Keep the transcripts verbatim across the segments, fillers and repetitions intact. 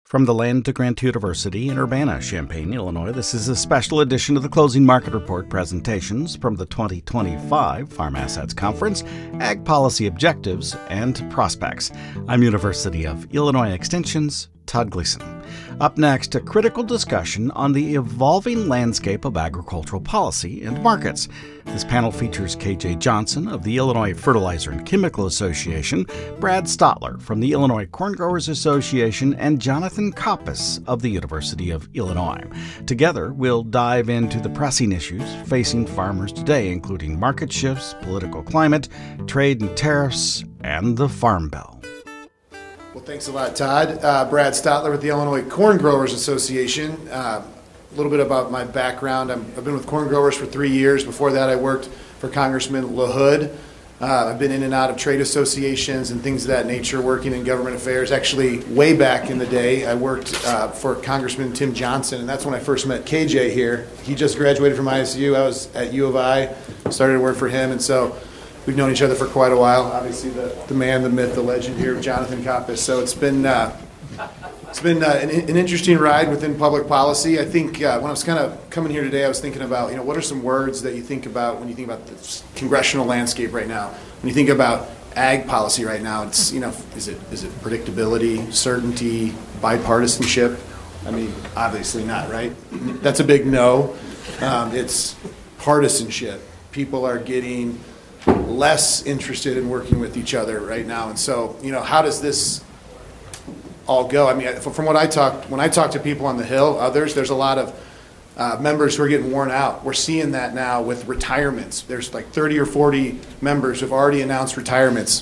From the Land to Grant University in Urbana-Champaign, Illinois, this is a special edition of the Closing Market Report presentations from the twenty twenty-five Farm Assets Conference, Ag Policy Objectives and Prospects. I'm University of Illinois Extension's Todd Gleason. Up next, a critical discussion on the evolving landscape of agricultural policy and markets. This panel features K J Johnson of the Illinois Fertilizer and Chemical Association, Brad Stotler from the Illinois Corn Growers Association, and Jonathan Coppice of the University of Illinois. Together, we'll dive into the pressing issues facing farmers today, including market shifts, political climate, trade and tariffs, and the Farm Bill. Well, thanks a lot, Todd. Uh, Brad Stotler with the Illinois Corn Growers Association. Uh, a little bit about my background. I'm, I've been with corn growers for three years. Before that, I worked for Congressman LaHood. Uh, I've been in and out of trade associations and things of that nature, working in government affairs. Actually, way back in the day, I worked uh, for Congressman Tim Johnson, and that's when I first met K J here. He just graduated from I S U. I was at U of I, started to work for him, and so we've known each other for quite a while. Obviously, the, the man, the myth, the legend here, Jonathan Coppice. So it's been uh, it's been uh, an, an interesting ride within public policy. I think uh, when I was kind of coming here today, I was thinking about, you know, what are some words that you think about when you think about the congressional landscape right now? When you think about ag policy right now, it's, you know, is it is it predictability, certainty, bipartisanship? I mean, obviously not, right? That's a big no. Um, it's partisanship. People are getting less interested in working with each other right now, and so, you know, how does this all go? I mean, from what I talked, when I talk to people on the Hill, others, there's a lot of uh, members who are getting worn out. We're seeing that now with retirements. There's like thirty or forty members who've already announced retirements.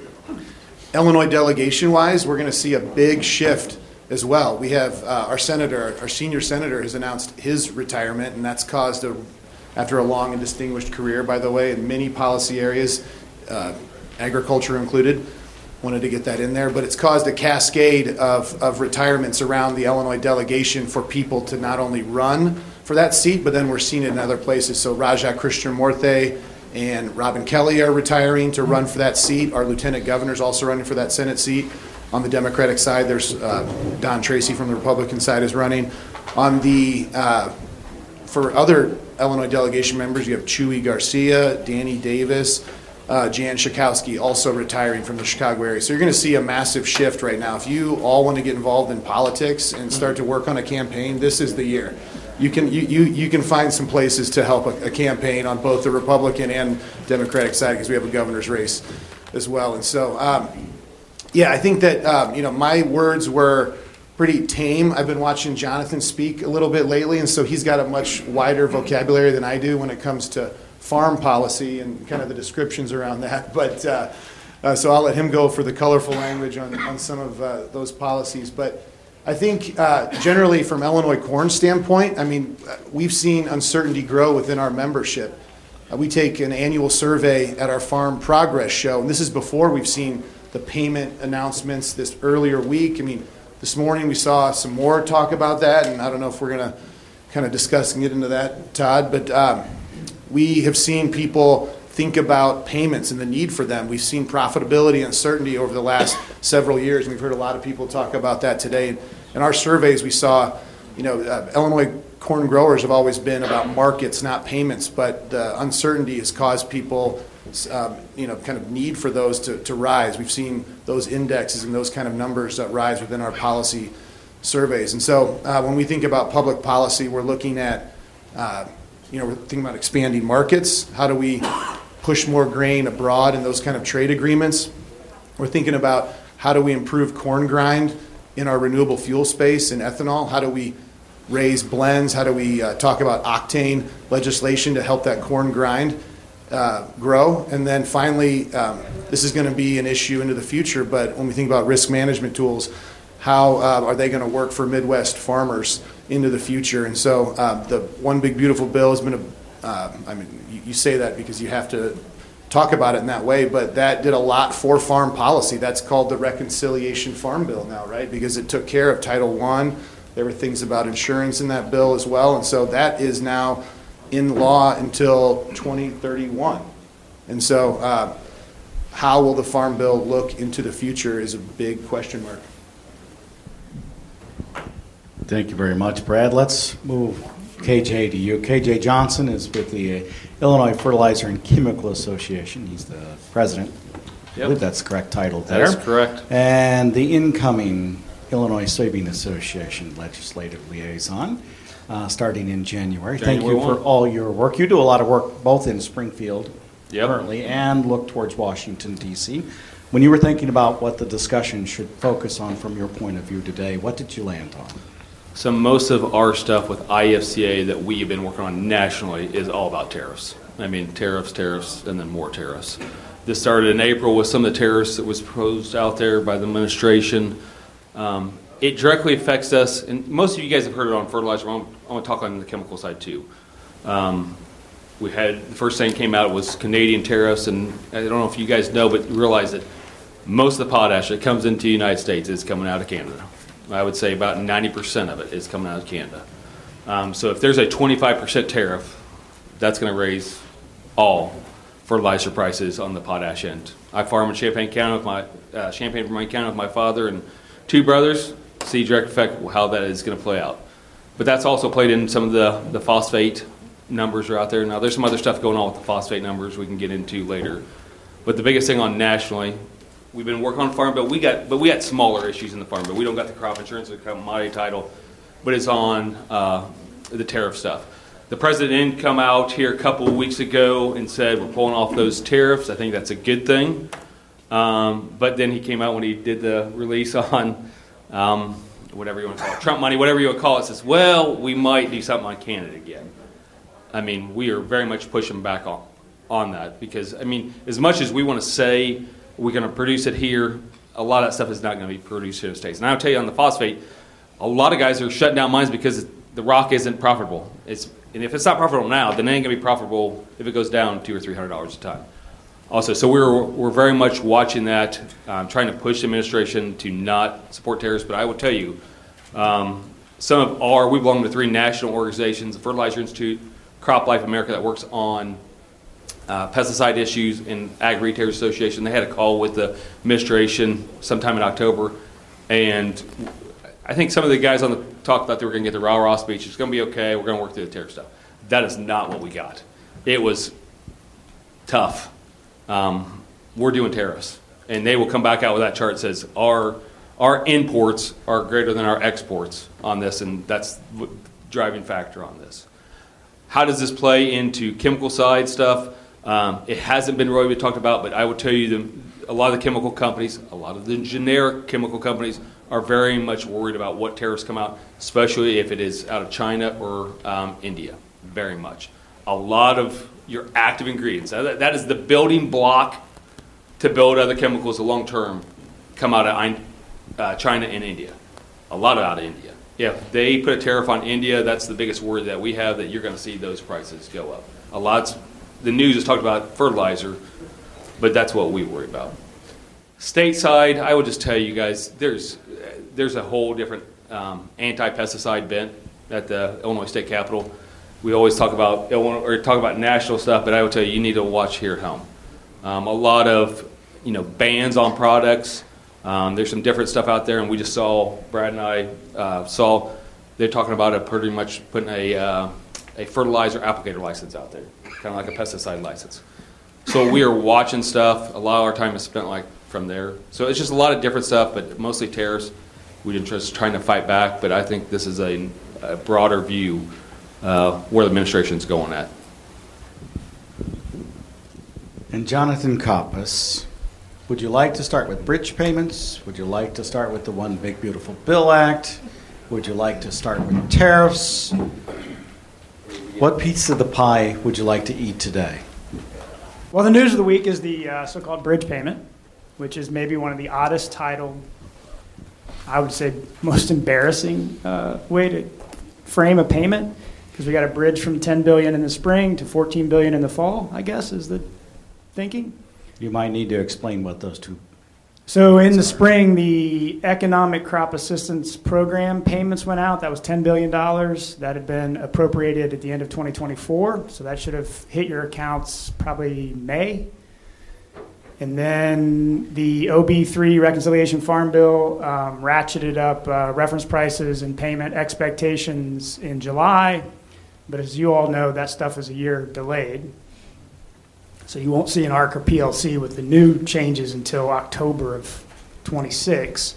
Illinois delegation-wise, we're going to see a big shift as well. We have uh, our senator, our senior senator, has announced his retirement, and that's caused a after a long and distinguished career, by the way, in many policy areas, uh, agriculture included. Wanted to get that in there, but it's caused a cascade of, of retirements around the Illinois delegation for people to not only run for that seat, but then we're seeing it in other places. So Raja Krishnamurthy and Robin Kelly are retiring to run for that seat. Our lieutenant governor's also running for that Senate seat. On the Democratic side, there's uh, Don Tracy from the Republican side is running. On the uh, for other Illinois delegation members, you have Chuy Garcia, Danny Davis, uh, Jan Schakowsky also retiring from the Chicago area. So you're going to see a massive shift right now. If you all want to get involved in politics and start to work on a campaign, this is the year. You can you you, you can find some places to help a, a campaign on both the Republican and Democratic side, because we have a governor's race as well. And so, um, yeah, I think that um, you know, my words were pretty tame. I've been watching Jonathan speak a little bit lately, and so he's got a much wider vocabulary than I do when it comes to farm policy and kind of the descriptions around that. But uh, uh, so I'll let him go for the colorful language on, on some of uh, those policies. But I think uh, generally from Illinois corn standpoint, I mean, we've seen uncertainty grow within our membership. Uh, we take an annual survey at our Farm Progress Show, and this is before we've seen the payment announcements this earlier week. I mean, this morning we saw some more talk about that, and I don't know if we're going to kind of discuss and get into that, Todd, but um, we have seen people think about payments and the need for them. We've seen profitability uncertainty over the last several years, and we've heard a lot of people talk about that today. In our surveys, we saw, you know, uh, Illinois corn growers have always been about markets, not payments, but the uncertainty has caused people Um, you know, kind of need for those to, to rise. We've seen those indexes and those kind of numbers that rise within our policy surveys. And so uh, when we think about public policy, we're looking at, uh, you know, we're thinking about expanding markets. How do we push more grain abroad in those kind of trade agreements? We're thinking about how do we improve corn grind in our renewable fuel space and ethanol? How do we raise blends? How do we uh, talk about octane legislation to help that corn grind Uh, grow? And then finally, um, this is going to be an issue into the future, but when we think about risk management tools, how uh, are they going to work for Midwest farmers into the future? And so uh, the One Big Beautiful Bill has been a, uh, I mean, you, you say that because you have to talk about it in that way, but that did a lot for farm policy. That's called the Reconciliation Farm Bill now, right? Because it took care of Title One. There were things about insurance in that bill as well, and so that is now in law until twenty thirty-one. And so uh, how will the Farm Bill look into the future is a big question mark. Thank you very much, Brad. Let's move K J to you. K J Johnson is with the Illinois Fertilizer and Chemical Association. He's the president. Yep. I believe that's the correct title there. That's correct. And the incoming Illinois Soybean Association legislative liaison, uh, starting in January. January Thank you one. for all your work. You do a lot of work both in Springfield Yep. currently and look towards Washington, D C When you were thinking about what the discussion should focus on from your point of view today, what did you land on? So most of our stuff with I F C A that we have been working on nationally is all about tariffs. I mean, tariffs, tariffs, and then more tariffs. This started in April with some of the tariffs that was proposed out there by the administration. Um, it directly affects us, and most of you guys have heard it on fertilizer. I'm, I'm going to talk on the chemical side too. Um, we had, the first thing came out was Canadian tariffs, and I don't know if you guys know, but realize that most of the potash that comes into the United States is coming out of Canada. I would say about ninety percent of it is coming out of Canada. Um, so if there's a twenty-five percent tariff, that's going to raise all fertilizer prices on the potash end. I farm in Champaign County with my uh, Champaign Vermilion County with my father and two brothers. See direct effect how that is going to play out. But that's also played in some of the, the phosphate numbers are out there. Now there's some other stuff going on with the phosphate numbers we can get into later. But the biggest thing on nationally, we've been working on farm bill. We got, but we got smaller issues in the farm bill. We don't got the crop insurance, the commodity title, but it's on uh, the tariff stuff. The president didn't come out here a couple of weeks ago and said we're pulling off those tariffs. I think that's a good thing. Um, but then he came out when he did the release on um, whatever you want to call it, Trump money, whatever you want to call it, says, well, we might do something on Canada again. I mean, we are very much pushing back on, on that because, I mean, as much as we want to say we're going to produce it here, a lot of that stuff is not going to be produced here in the States. And I'll tell you on the phosphate, a lot of guys are shutting down mines because the rock isn't profitable. It's And if it's not profitable now, then it ain't going to be profitable if it goes down two or three hundred dollars a ton. Also, so we're we're very much watching that, um, trying to push the administration to not support tariffs. But I will tell you, um, some of our we belong to three national organizations: the Fertilizer Institute, Crop Life America, that works on uh, pesticide issues, and Ag Retailers Association. They had a call with the administration sometime in October, and I think some of the guys on the talked about they were going to get the rah rah speech. It's going to be okay. We're going to work through the tariff stuff. That is not what we got. It was tough. Um, we're doing tariffs, and they will come back out with that chart that says our our imports are greater than our exports on this, and that's the driving factor on this. How does this play into chemical side stuff? Um, it hasn't been really talked about, but I will tell you the, a lot of the chemical companies, a lot of the generic chemical companies are very much worried about what tariffs come out, especially if it is out of China or um, India, very much. A lot of your active ingredients, that, that is the building block to build other chemicals long term, come out of uh, China and India. A lot out of India. If they put a tariff on India, that's the biggest worry that we have, that you're going to see those prices go up. A lot's, the news has talked about fertilizer, but that's what we worry about. Stateside, I would just tell you guys, there's there's a whole different um, anti-pesticide bent at the Illinois State Capitol. We always talk about Illinois, or talk about national stuff, but I will tell you, you need to watch here at home. Um, a lot of you know bans on products. Um, there's some different stuff out there, and we just saw Brad and I uh, saw they're talking about a pretty much putting a uh, a fertilizer applicator license out there, kind of like a pesticide license. So we are watching stuff. A lot of our time is spent like from there. So it's just a lot of different stuff, but mostly tariffs. We're just trying to fight back, but I think this is a, a broader view uh, where the administration's going at. And Jonathan Coppice, would you like to start with bridge payments? Would you like to start with the One Big Beautiful Bill Act? Would you like to start with tariffs? What piece of the pie would you like to eat today? Well, the news of the week is the uh, so-called bridge payment, which is maybe one of the oddest titled, I would say most embarrassing uh, way to frame a payment, because we got a bridge from ten billion dollars in the spring to fourteen billion dollars in the fall, I guess, is the thinking. You might need to explain what those two. So in the spring, the Economic Crop Assistance Program payments went out. That was ten billion dollars. That had been appropriated at the end of twenty twenty-four. So that should have hit your accounts probably May. And then the O B three Reconciliation Farm Bill um, ratcheted up uh, reference prices and payment expectations in July. But as you all know, that stuff is a year delayed. So you won't see an A R C or P L C with the new changes until October of twenty-six.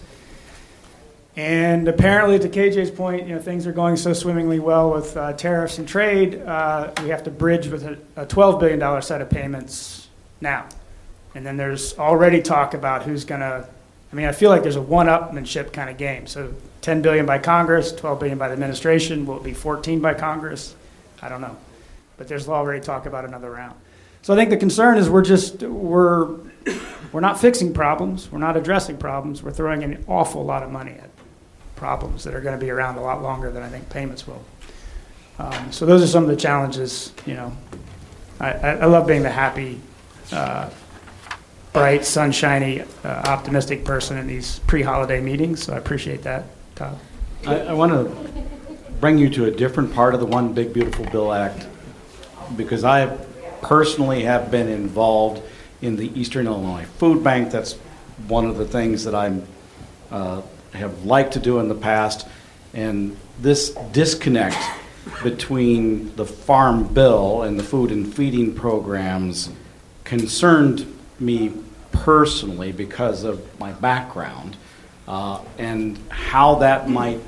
And apparently, to K J's point, you know, things are going so swimmingly well with uh, tariffs and trade, uh, we have to bridge with a, a twelve billion dollars set of payments now. And then there's already talk about who's going to, I mean, I feel like there's a one-upmanship kind of game. So ten billion dollars by Congress, twelve billion dollars by the administration. Will it be fourteen by Congress? I don't know. But there's already talk about another round. So I think the concern is we're just, we're, we're not fixing problems. We're not addressing problems. We're throwing an awful lot of money at problems that are going to be around a lot longer than I think payments will. Um, so those are some of the challenges. You know, I, I, I love being the happy, uh, bright, sunshiny, uh, optimistic person in these pre-holiday meetings. So I appreciate that, Todd. I, I want to bring you to a different part of the One Big Beautiful Bill Act, because I personally have been involved in the Eastern Illinois Food Bank. That's one of the things that I'm uh, have liked to do in the past. And this disconnect between the Farm Bill and the food and feeding programs concerned me personally because of my background uh, and how that might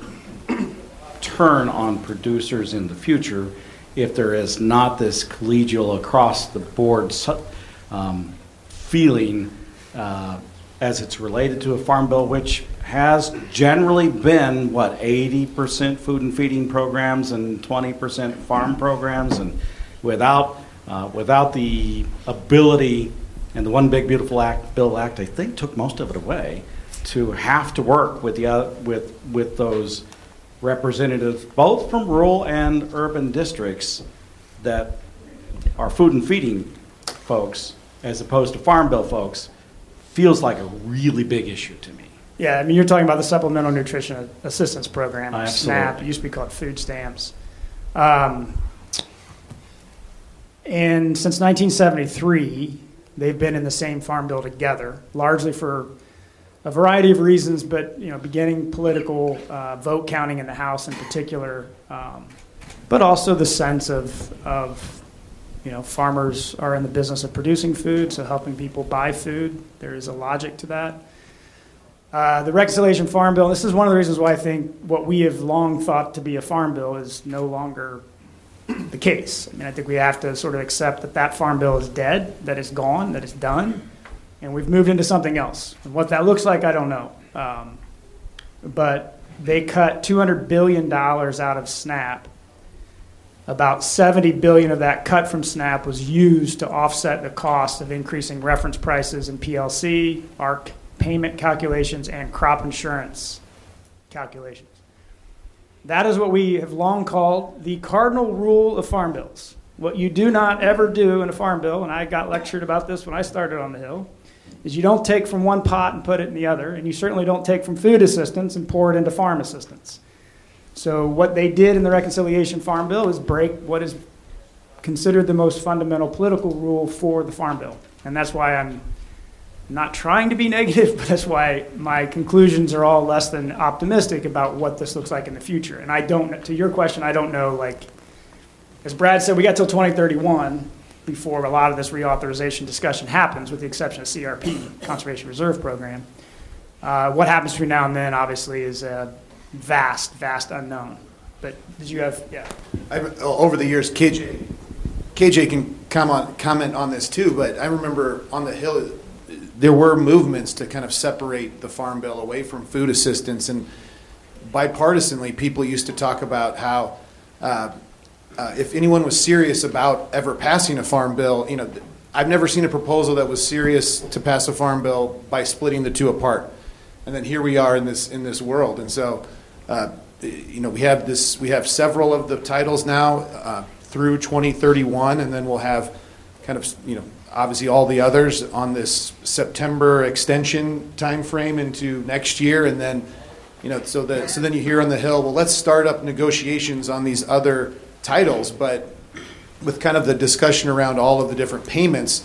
turn on producers in the future if there is not this collegial across the board um, feeling uh, as it's related to a farm bill, which has generally been, what, eighty percent food and feeding programs and twenty percent farm programs, and without uh, without the ability, and the One Big Beautiful Act Bill Act, I think, took most of it away, to have to work with the uh, with with those representatives, both from rural and urban districts, that are food and feeding folks, as opposed to farm bill folks, feels like a really big issue to me. Yeah, I mean, you're talking about the Supplemental Nutrition Assistance Program, Absolutely. SNAP. It used to be called food stamps. Um, and since nineteen seventy-three, they've been in the same farm bill together, largely for a variety of reasons, but, you know, beginning political uh, vote counting in the House in particular, um, but also the sense of, of, you know, farmers are in the business of producing food, so helping people buy food. There is a logic to that. Uh, the Reconciliation Farm Bill, this is one of the reasons why I think what we have long thought to be a farm bill is no longer the case. I mean, I think we have to sort of accept that that farm bill is dead, that it's gone, that it's done, and we've moved into something else. And what that looks like, I don't know. Um, but they cut two hundred billion dollars out of SNAP. About seventy billion dollars of that cut from SNAP was used to offset the cost of increasing reference prices in P L C, A R C payment calculations, and crop insurance calculations. That is what we have long called the cardinal rule of farm bills. What you do not ever do in a farm bill, and I got lectured about this when I started on the Hill, is you don't take from one pot and put it in the other, and you certainly don't take from food assistance and pour it into farm assistance. So what they did in the Reconciliation Farm Bill is break what is considered the most fundamental political rule for the Farm Bill. And that's why I'm not trying to be negative, but that's why my conclusions are all less than optimistic about what this looks like in the future. And I don't, to your question, I don't know, like, as Brad said, we got till twenty thirty-one before a lot of this reauthorization discussion happens, with the exception of C R P, Conservation Reserve Program. Uh, what happens between now and then, obviously, is a vast, vast unknown. But did you have, yeah? I've, over the years, K J, K J can comment, comment on this too, but I remember on the Hill, there were movements to kind of separate the Farm Bill away from food assistance, and bipartisanly, people used to talk about how uh, uh, if anyone was serious about ever passing a Farm Bill, you know, I've never seen a proposal that was serious to pass a Farm Bill by splitting the two apart. And then here we are in this in this world, and so uh, you know we have this we have several of the titles now uh, through twenty thirty-one, and then we'll have kind of you know obviously all the others on this September extension time frame into next year, and then you know so that so then you hear on the Hill, well, let's start up negotiations on these other titles, but with kind of the discussion around all of the different payments,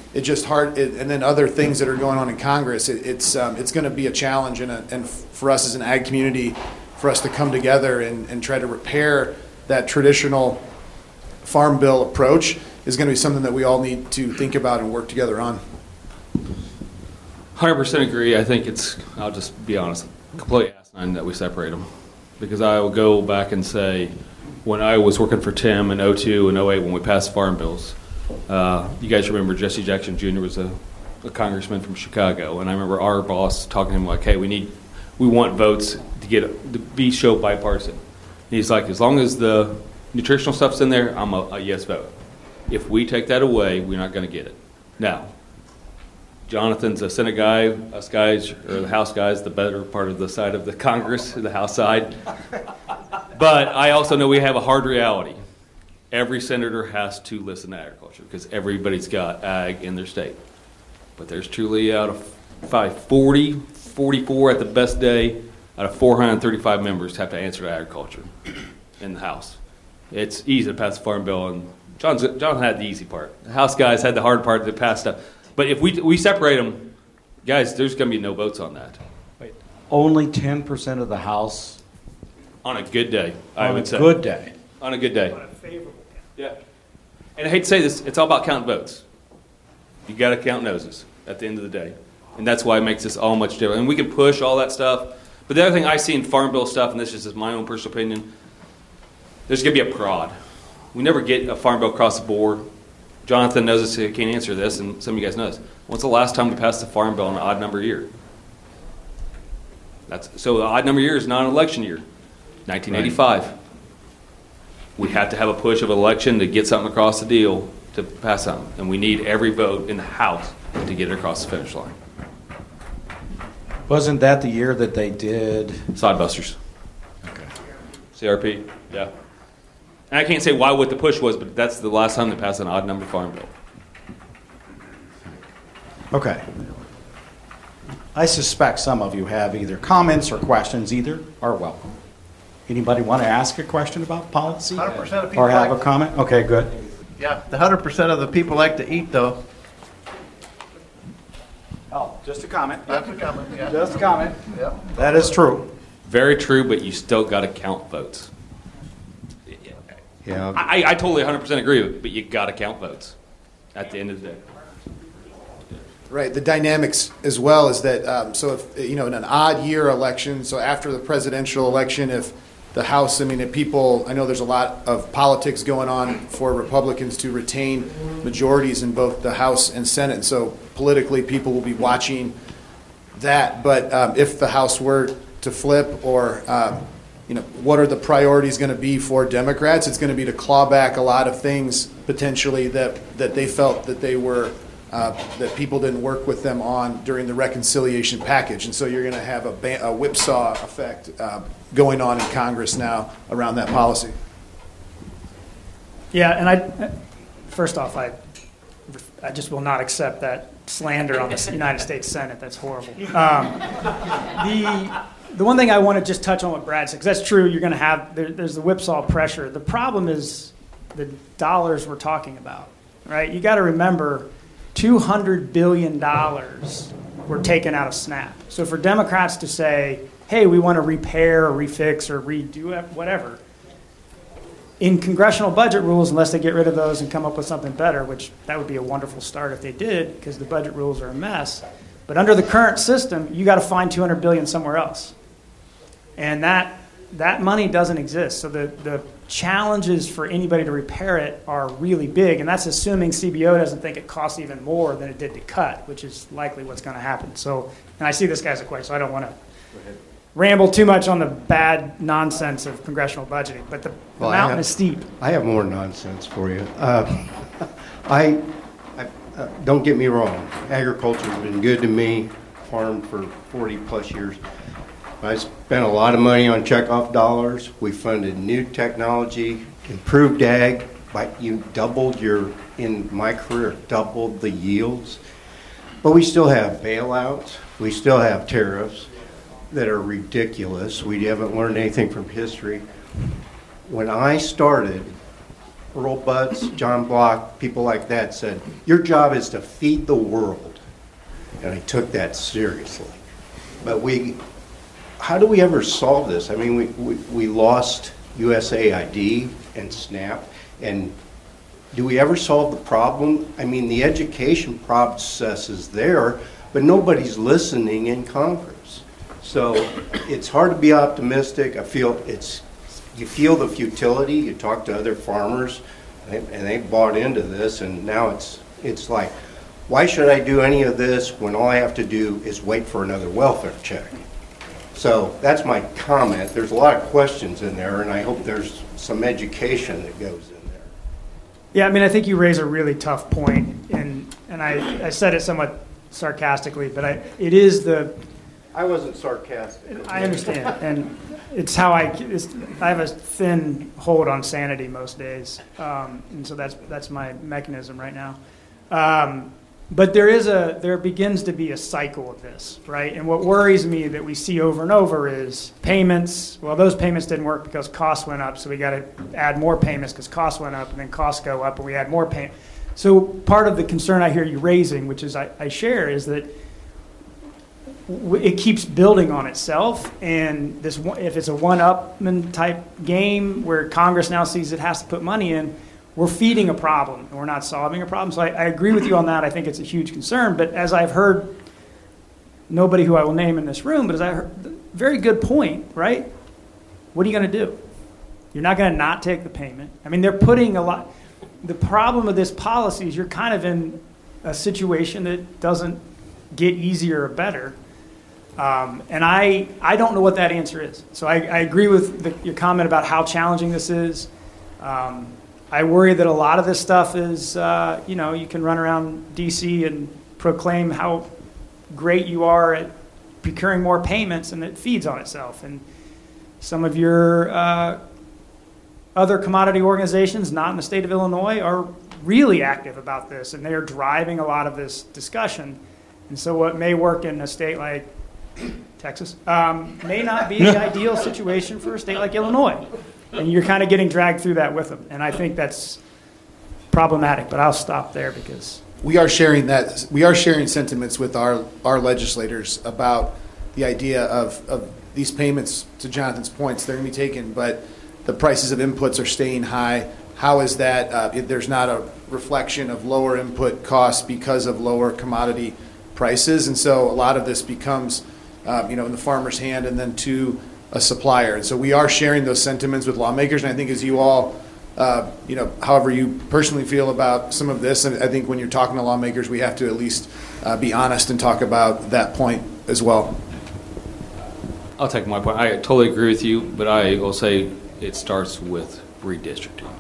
it just hard, it, and then other things that are going on in Congress, it, it's um, it's going to be a challenge and, a, and for us as an ag community, for us to come together and, and try to repair that traditional farm bill approach is going to be something that we all need to think about and work together on. one hundred percent agree. I think it's, I'll just be honest, completely asinine that we separate them. Because I will go back and say, when I was working for Tim in oh two and oh eight when we passed farm bills, uh, you guys remember Jesse Jackson Junior was a, a congressman from Chicago, and I remember our boss talking to him like, hey, we need, we want votes to get, to be show bipartisan. And he's like, as long as the nutritional stuff's in there, I'm a, a yes vote. If we take that away, we're not going to get it. Now, Jonathan's a Senate guy, us guys, or the House guys, the better part of the side of the Congress, the House side. But I also know we have a hard reality. Every senator has to listen to agriculture because everybody's got ag in their state. But there's truly out of five, forty, forty-four at the best day, out of four hundred thirty-five members have to answer to agriculture in the House. It's easy to pass a farm bill, and John's, John had the easy part. The House guys had the hard part to pass stuff. But if we we separate them, guys, there's going to be no votes on that. Wait, only ten percent of the House On a good day, I on would a say. good day. On a good day. On a favorable count. Yeah. And I hate to say this, it's all about counting votes. You got to count noses at the end of the day. And that's why it makes this all much different. And we can push all that stuff. But the other thing I see in farm bill stuff, and this is just my own personal opinion, there's going to be a prod. We never get a farm bill across the board. Jonathan knows this, so he can't answer this, and some of you guys know this. When's the last time we passed a farm bill in an odd number year? That's so the odd number year is not an election year. nineteen eighty-five. Right. We have to have a push of an election to get something across the deal to pass something, and we need every vote in the House to get it across the finish line. Wasn't that the year that they did? Sodbusters. Okay. C R P, yeah. And I can't say why what the push was, but that's the last time they passed an odd number farm bill. Okay. I suspect some of you have either comments or questions. Either are welcome. Anybody want to ask a question about policy? one hundred percent of people or have like a comment? Okay, good. Yeah, the one hundred percent of the people like to eat, though. Oh, just a comment. That's a comment, yeah. Just a comment. Yeah. That is true. Very true, but you still got to count votes. Yeah. I, I totally one hundred percent agree with it, but you got to count votes at the end of the day. Right. The dynamics as well is that, um, so if, you know, in an odd year election, so after the presidential election, if the House, I mean, if people, I know there's a lot of politics going on for Republicans to retain majorities in both the House and Senate. And so politically, people will be watching that. But um, if the House were to flip or, um, you know, what are the priorities going to be for Democrats? It's going to be to claw back a lot of things potentially that, that they felt that they were Uh, that people didn't work with them on during the reconciliation package. And so you're going to have a, ba- a whipsaw effect uh, going on in Congress now around that policy. Yeah, and I, first off, I, I just will not accept that slander on the United States Senate. That's horrible. Um, the, the one thing I want to just touch on what Brad said, because that's true, you're going to have, there, there's the whipsaw pressure. The problem is the dollars we're talking about, right? You got to remember, two hundred billion dollars were taken out of SNAP. So for Democrats to say, hey, we want to repair or refix or redo it, whatever, in congressional budget rules, unless they get rid of those and come up with something better, which that would be a wonderful start if they did, because the budget rules are a mess. But under the current system, you got to find two hundred billion dollars somewhere else. And that that money doesn't exist. So the, the challenges for anybody to repair it are really big, and that's assuming C B O doesn't think it costs even more than it did to cut, which is likely what's going to happen. So, and I see this guy's a question, so I don't want to ramble too much on the bad nonsense of congressional budgeting, but the, the Well, I mountain have- is steep. I have more nonsense for you. Uh, I, I uh, don't get me wrong. Agriculture has been good to me. Farmed for forty plus years. I spent a lot of money on checkoff dollars. We funded new technology, improved ag. By you doubled your in my career doubled the yields. But we still have bailouts. We still have tariffs that are ridiculous. We haven't learned anything from history. When I started Earl Butz, John Block, people like that said, your job is to feed the world. And I took that seriously. But we, how do we ever solve this? I mean, we, we, we lost U S A I D and SNAP, and do we ever solve the problem? I mean, the education process is there, but nobody's listening in Congress. So it's hard to be optimistic. I feel it's, you feel the futility. You talk to other farmers, and they bought into this, and now it's it's like, why should I do any of this when all I have to do is wait for another welfare check? So that's my comment. There's a lot of questions in there, and I hope there's some education that goes in there. Yeah, I mean, I think you raise a really tough point, and and I, I said it somewhat sarcastically, but I, it is the, I wasn't sarcastic. I understand, and it's how I, it's, I have a thin hold on sanity most days, um, and so that's that's my mechanism right now. Um, but there is a, there begins to be a cycle of this, right? And what worries me that we see over and over is payments. Well, those payments didn't work because costs went up, so we got to add more payments because costs went up, and then costs go up, and we add more payments. So part of the concern I hear you raising, which is I, I share, is that it keeps building on itself, and this if it's a one-upman type game where Congress now sees it has to put money in, we're feeding a problem and we're not solving a problem. So I, I agree with you on that. I think it's a huge concern. But as I've heard, nobody who I will name in this room, but as I heard, very good point, right? What are you going to do? You're not going to not take the payment. I mean, they're putting a lot. The problem of this policy is you're kind of in a situation that doesn't get easier or better. Um, and I, I don't know what that answer is. So I, I agree with the, your comment about how challenging this is. Um, I worry that a lot of this stuff is, uh, you know, you can run around D C and proclaim how great you are at procuring more payments, and it feeds on itself. And some of your uh, other commodity organizations, not in the state of Illinois, are really active about this, and they are driving a lot of this discussion. And so what may work in a state like Texas um, may not be the ideal situation for a state like Illinois. And you're kind of getting dragged through that with them. And I think that's problematic, but I'll stop there because we are sharing that. We are sharing sentiments with our, our legislators about the idea of, of these payments, to Jonathan's points, they're going to be taken, but the prices of inputs are staying high. How is that? Uh, if there's not a reflection of lower input costs because of lower commodity prices. And so a lot of this becomes, um, you know, in the farmer's hand and then to a supplier. And so we are sharing those sentiments with lawmakers. And I think as you all, uh, you know, however you personally feel about some of this, and I think when you're talking to lawmakers, we have to at least uh, be honest and talk about that point as well. I'll take my point. I totally agree with you, but I will say it starts with redistricting.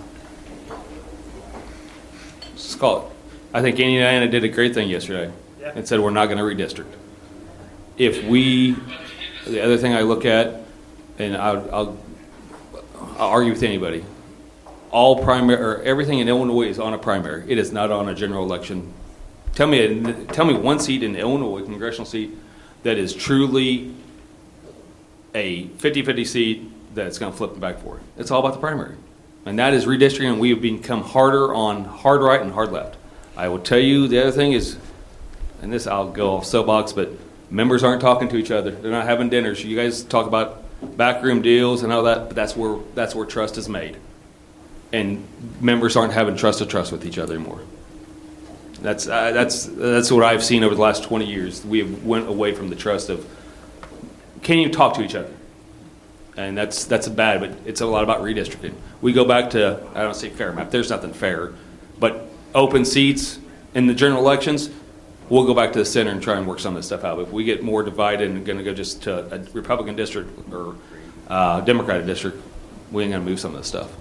Let's call it. I think Indiana did a great thing yesterday yeah. and said we're not going to redistrict. If we, the other thing I look at, and I'll, I'll, I'll argue with anybody, all primary or everything in Illinois is on a primary. It is not on a general election. Tell me, tell me one seat in Illinois, congressional seat, that is truly a fifty-fifty seat that's going to flip back for it. It's all about the primary. And that is redistricting, and we have become harder on hard right and hard left. I will tell you the other thing is, and this I'll go off soapbox, but members aren't talking to each other. They're not having dinners. You guys talk about backroom deals and all that, but that's where that's where trust is made. And members aren't having trust to trust with each other anymore. That's uh, that's that's what I've seen over the last twenty years. We have went away from the trust of can't even talk to each other. And that's that's bad, but it's a lot about redistricting. We go back to, I don't say fair map, there's nothing fair, but open seats in the general elections, we'll go back to the center and try and work some of this stuff out. But if we get more divided and going to go just to a Republican district or uh, Democratic district, we ain't going to move some of this stuff.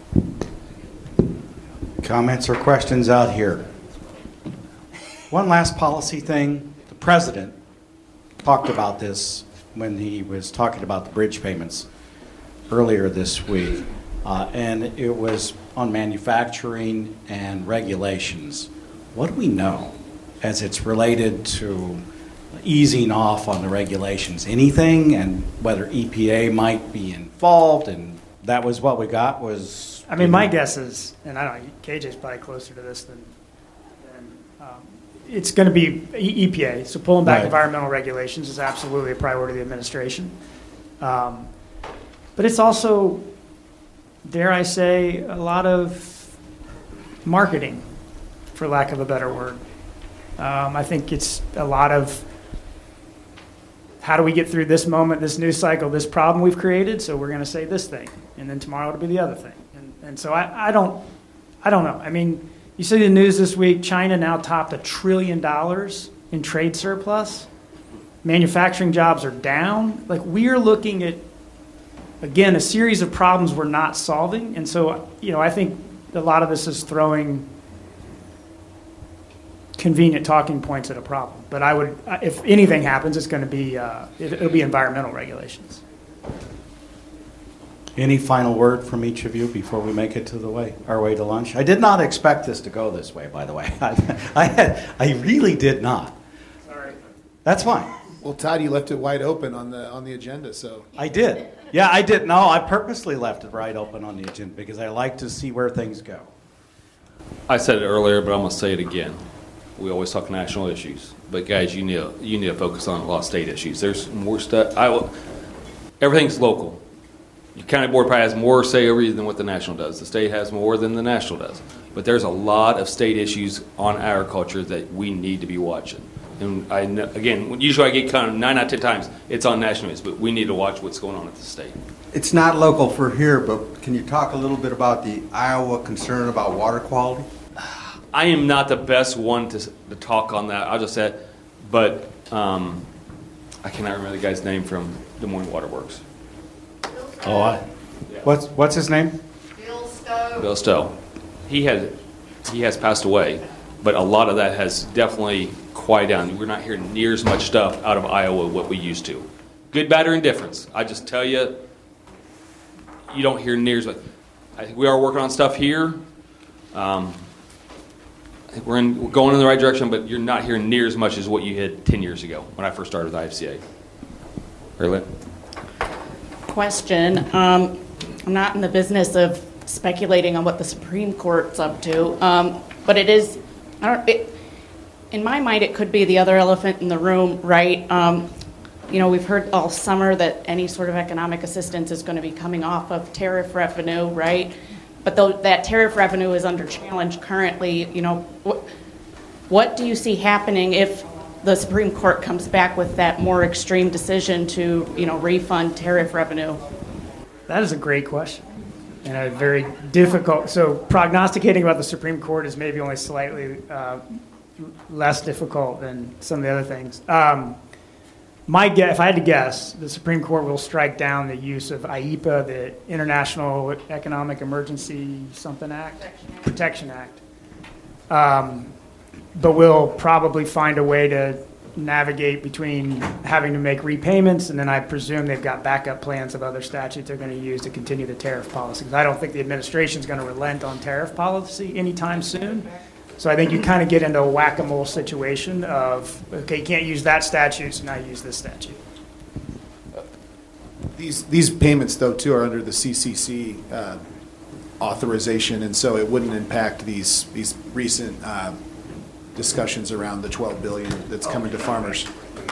Comments or questions out here? One last policy thing. The president talked about this when he was talking about the bridge payments earlier this week, uh, and it was on manufacturing and regulations. What do we know as it's related to easing off on the regulations? Anything, and whether E P A might be involved? And that was what we got, was I mean, my guess is, and I don't know, K J's probably closer to this than, than um, it's going to be E P A. So pulling back Right. environmental regulations is absolutely a priority of the administration. Um, but it's also, dare I say, a lot of marketing, for lack of a better word. Um, I think it's a lot of how do we get through this moment, this news cycle, this problem we've created, so we're going to say this thing, and then tomorrow it'll be the other thing. And, and so I, I don't, I don't know. I mean, you see the news this week, China now topped a trillion dollars in trade surplus. Manufacturing jobs are down. Like, we are looking at, again, a series of problems we're not solving. And so, you know, I think a lot of this is throwing convenient talking points at a problem. But I would, if anything happens, it's going to be, uh, it, it'll be environmental regulations. Any final word from each of you before we make it to the way, our way to lunch? I did not expect this to go this way, by the way. I, I, had, I really did not. Sorry. That's fine. Well, Todd, you left it wide open on the on the agenda, so. I did. Yeah, I did. No, I purposely left it right open on the agenda because I like to see where things go. I said it earlier, but I'm going to say it again. We always talk national issues, but guys, you need to, you need to focus on a lot of state issues. There's more stuff. I will, everything's local. Your county board probably has more say over you than what the national does. The state has more than the national does. But there's a lot of state issues on agriculture that we need to be watching. And I know, again, usually I get kind of nine out of ten times it's on national news, but we need to watch what's going on at the state. It's not local for here, but can you talk a little bit about the Iowa concern about water quality? I am not the best one to, to talk on that. I'll just say it. But um, I cannot remember the guy's name from Des Moines Waterworks. Oh, I, what's what's his name? Bill Stowe. Bill Stowe. He had he has passed away, but a lot of that has definitely quieted down. We're not hearing near as much stuff out of Iowa what we used to. Good, bad, or indifference. I just tell you, you don't hear near as much. I think we are working on stuff here. Um, I think we're, in, we're going in the right direction, but you're not hearing near as much as what you had ten years ago when I first started with I F C A. Really? Question. Um, I'm not in the business of speculating on what the Supreme Court's up to, um, but it is, I don't, it, in my mind, it could be the other elephant in the room, right? Um, you know, we've heard all summer that any sort of economic assistance is going to be coming off of tariff revenue, right? But though that tariff revenue is under challenge currently, you know, what, what do you see happening if the Supreme Court comes back with that more extreme decision to, you know, refund tariff revenue? That is a great question and a very difficult. So prognosticating about the Supreme Court is maybe only slightly uh, less difficult than some of the other things. Um, my guess, if I had to guess, the Supreme Court will strike down the use of I E P A, the International Economic Emergency something Act, Protection Act. Um, but we'll probably find a way to navigate between having to make repayments, and then I presume they've got backup plans of other statutes they're going to use to continue the tariff policy. Because I don't think the administration is going to relent on tariff policy anytime soon. So I think you kind of get into a whack-a-mole situation of, okay, you can't use that statute, so now you use this statute. These these payments, though, too, are under the C C C uh, authorization, and so it wouldn't impact these these recent uh, discussions around the twelve billion dollars that's coming to farmers.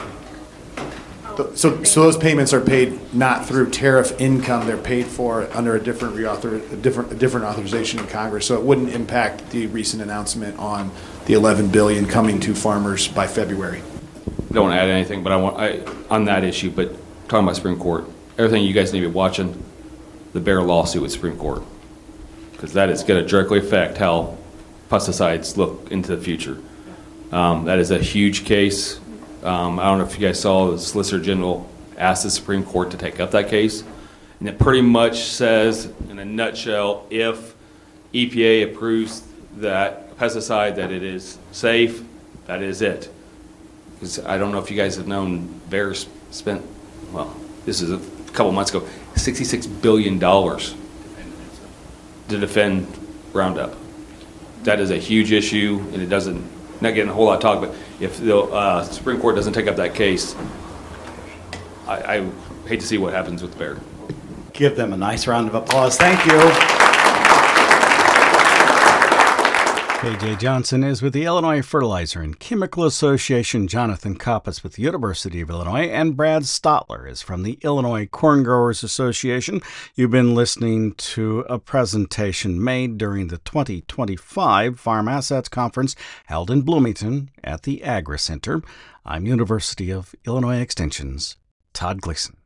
So, so those payments are paid not through tariff income; they're paid for under a different reauthor, a different, a different authorization in Congress. So it wouldn't impact the recent announcement on the eleven billion dollars coming to farmers by February. I don't want to add anything, but I want I, on that issue. But talking about Supreme Court, everything you guys need to be watching, the Bayer lawsuit with Supreme Court, because that is going to directly affect how pesticides look into the future. Um, that is a huge case. Um, I don't know if you guys saw the Solicitor General asked the Supreme Court to take up that case. And it pretty much says, in a nutshell, if E P A approves that pesticide, that it is safe, that is it. Because I don't know if you guys have known, Bayer spent, well, this is a couple months ago, sixty-six billion dollars to defend Roundup. That is a huge issue, and it doesn't, not getting a whole lot of talk, but if the uh, Supreme Court doesn't take up that case, I, I hate to see what happens with Bayer. Give them a nice round of applause. Thank you. K J Johnson is with the Illinois Fertilizer and Chemical Association, Jonathan Kopp is with the University of Illinois, and Brad Stotler is from the Illinois Corn Growers Association. You've been listening to a presentation made during the twenty twenty-five Farm Assets Conference held in Bloomington at the Agri Center. I'm University of Illinois Extension's Todd Gleason.